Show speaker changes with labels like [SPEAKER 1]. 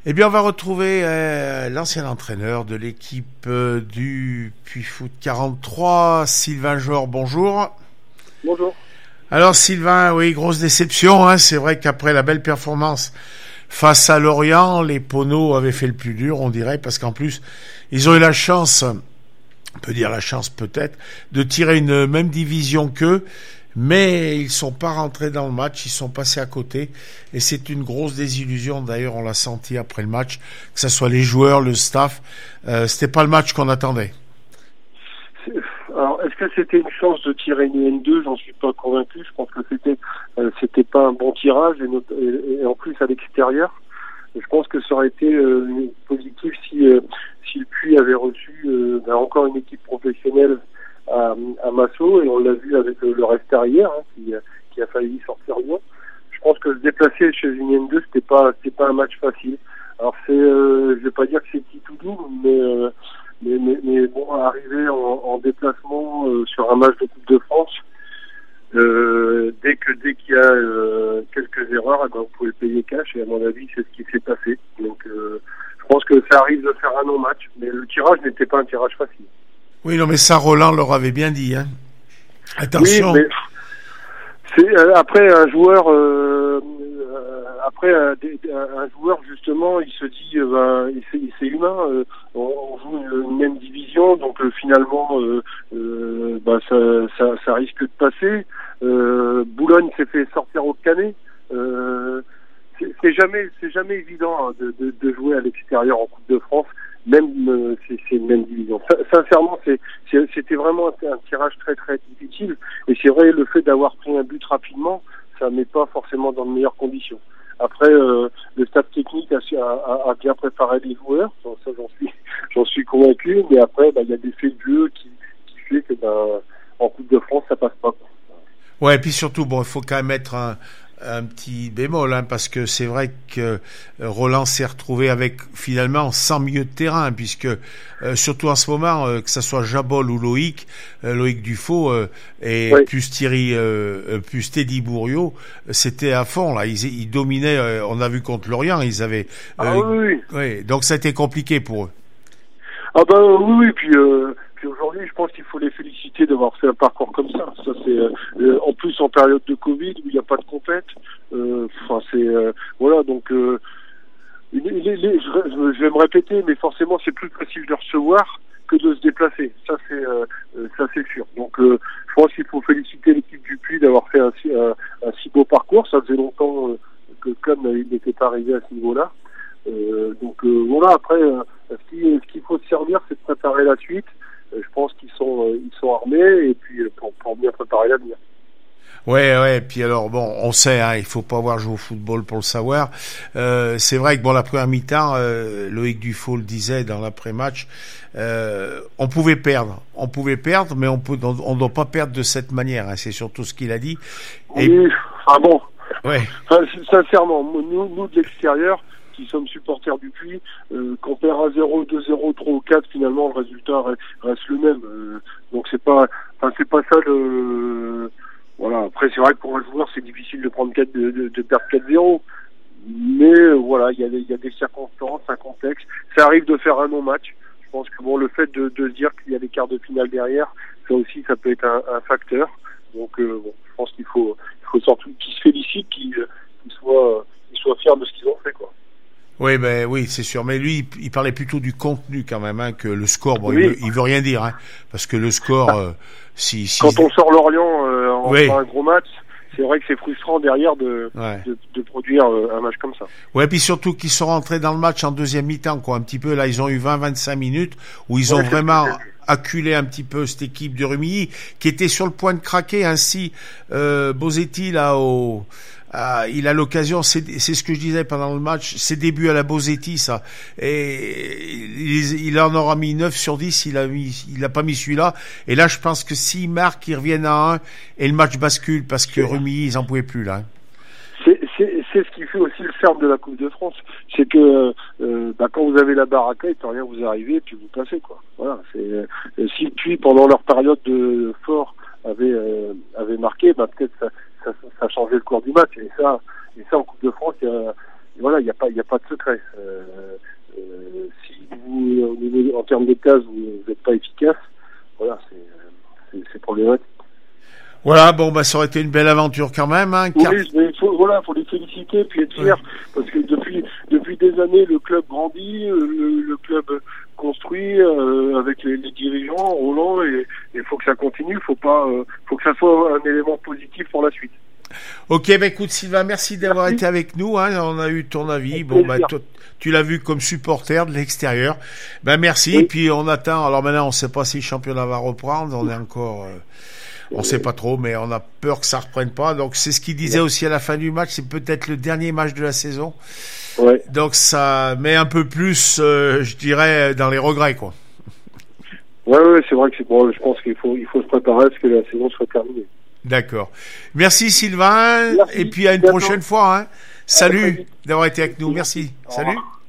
[SPEAKER 1] Eh bien, on va retrouver l'ancien entraîneur de l'équipe du Puy-Foot 43, Sylvain Jor. Bonjour.
[SPEAKER 2] Bonjour.
[SPEAKER 1] Alors Sylvain, oui, grosse déception. C'est vrai qu'après la belle performance face à Lorient, les Poneaux avaient fait le plus dur, on dirait, parce qu'en plus, ils ont eu la chance, on peut dire la chance peut-être, de tirer une même division qu'eux. Mais ils sont pas rentrés dans le match, ils sont passés à côté et c'est une grosse désillusion. D'ailleurs, on l'a senti après le match, que ce soit les joueurs, le staff, c'était pas le match qu'on attendait.
[SPEAKER 2] Alors, est-ce que c'était une chance de tirer une N2? J'en suis pas convaincu. Je pense que c'était pas un bon tirage et en plus à l'extérieur. Je pense que ça aurait été positif si le Puy avait reçu encore une équipe professionnelle à Massot, et on l'a vu avec le reste arrière qui a failli sortir Lyon. Je pense que se déplacer chez une N2 c'était pas un match facile. Alors je vais pas dire que c'est petit tout doux, mais bon, arriver en déplacement sur un match de Coupe de France, dès qu'il y a quelques erreurs, vous pouvez payer cash, et à mon avis c'est ce qui s'est passé. Donc je pense que ça arrive de faire un non-match, mais le tirage n'était pas un tirage facile.
[SPEAKER 1] Oui, non, mais ça, Roland leur avait bien dit. Attention.
[SPEAKER 2] Oui, mais après un joueur, un joueur justement, il se dit, c'est humain. On joue une même division, donc finalement, ça risque de passer. Boulogne s'est fait sortir au canet. C'est jamais évident de jouer à l'extérieur en Coupe de France. Même c'est une même division. Sincèrement, c'était vraiment un tirage très très difficile. Et c'est vrai, le fait d'avoir pris un but rapidement, ça met pas forcément dans de meilleures conditions. Après, le staff technique a bien préparé les joueurs, ça j'en suis convaincu. Mais après, il y a des faits de jeu qui fait que en Coupe de France, ça passe pas.
[SPEAKER 1] Ouais, et puis surtout, il faut quand même mettre un petit bémol, parce que c'est vrai que Roland s'est retrouvé avec finalement 100 milieux de terrain, puisque surtout en ce moment, que ça soit Jabol ou Loïc Dufaux et oui, plus Thierry, plus Teddy Bouriot, c'était à fond là. Ils dominaient. On a vu contre Lorient, ils avaient. Oui. Donc ça a été compliqué pour eux.
[SPEAKER 2] Oui. Puis aujourd'hui, je pense qu'il faut les féliciter d'avoir fait un parcours comme ça. Ça c'est en plus en période de Covid où il n'y a pas de compète. Voilà, donc je vais me répéter, mais forcément c'est plus facile de recevoir que de se déplacer. Ça c'est sûr. Donc je pense qu'il faut féliciter l'équipe du Puy d'avoir fait un si beau parcours. Ça faisait longtemps que le club n'était pas arrivé à ce niveau-là. Voilà. Après, ce qu'il faut se servir, c'est de préparer la suite. Je pense qu'ils sont armés, et puis pour bien préparer l'avenir.
[SPEAKER 1] Ouais. Puis alors on sait, il faut pas avoir joué au football pour le savoir. C'est vrai que la première mi-temps, Loïc Dufaux le disait dans l'après-match, on pouvait perdre, mais on doit pas perdre de cette manière. C'est surtout ce qu'il a dit.
[SPEAKER 2] Oui.
[SPEAKER 1] Ouais.
[SPEAKER 2] Sincèrement, nous de l'extérieur, qui sommes supporters du Puy, qu'on perd 1-0, 2-0, 3 ou 4, finalement le résultat reste le même. Donc c'est pas ça le. Voilà. Après c'est vrai que pour un joueur c'est difficile de perdre 4-0, mais voilà, il y a des circonstances, un contexte. Ça arrive de faire un non-match. Je pense que le fait de se dire qu'il y a des quarts de finale derrière, ça aussi ça peut être un facteur. Donc je pense qu'il faut surtout qu'ils se félicitent, qu'ils soient fiers de ce qu'ils ont fait, quoi.
[SPEAKER 1] Oui, c'est sûr. Mais lui, il parlait plutôt du contenu quand même, que le score. Oui. Il veut rien dire, parce que le score,
[SPEAKER 2] quand on sort Lorient en faisant un gros match, c'est vrai que c'est frustrant derrière de produire un match comme ça.
[SPEAKER 1] Ouais, puis surtout qu'ils sont rentrés dans le match en deuxième mi-temps, un petit peu. Là, ils ont eu 20-25 minutes où ils ont vraiment acculé un petit peu cette équipe de Rumilly, qui était sur le point de craquer. Ainsi, Bosetti là il a l'occasion, c'est ce que je disais pendant le match, ses débuts à la Bosetti, ça. Et il en aura mis 9 sur 10, il a pas mis celui-là. Et là, je pense que s'il marque, ils reviennent à 1 et le match bascule, parce que Rumilly, ils en pouvaient plus, là.
[SPEAKER 2] C'est ce qui fait aussi le charme de la Coupe de France, c'est que quand vous avez la baraka, il peut rien vous arriver, et puis vous passez, quoi. Voilà. Si puis pendant leur période de fort avait marqué, peut-être ça changeait le cours du match. Et ça en Coupe de France, voilà, il n'y a pas de secret. Si vous, en termes de cases, vous n'êtes pas efficace, voilà, c'est problématique.
[SPEAKER 1] Voilà, bon, ça aurait été une belle aventure quand même, hein.
[SPEAKER 2] Oui, mais faut les féliciter, puis être fier, parce que depuis des années, le club grandit, le club construit, avec les dirigeants, Roland, et il faut que ça continue, faut que ça soit un élément positif pour la suite.
[SPEAKER 1] Ok, écoute Sylvain, merci d'avoir été avec nous, hein. On a eu ton avis. Bon, toi, tu l'as vu comme supporter de l'extérieur. Merci. Et puis on attend. Alors maintenant, on sait pas si le championnat va reprendre. On est encore, on sait pas trop, mais on a peur que ça reprenne pas. Donc c'est ce qu'il disait aussi à la fin du match. C'est peut-être le dernier match de la saison.
[SPEAKER 2] Ouais.
[SPEAKER 1] Donc ça met un peu plus, je dirais, dans les regrets, quoi.
[SPEAKER 2] Ouais, c'est vrai que je pense qu'il faut se préparer à ce que la saison soit terminée.
[SPEAKER 1] D'accord. Merci Sylvain.
[SPEAKER 2] Merci.
[SPEAKER 1] Et puis à une prochaine fois, hein. Salut d'avoir été avec nous. Merci. Salut.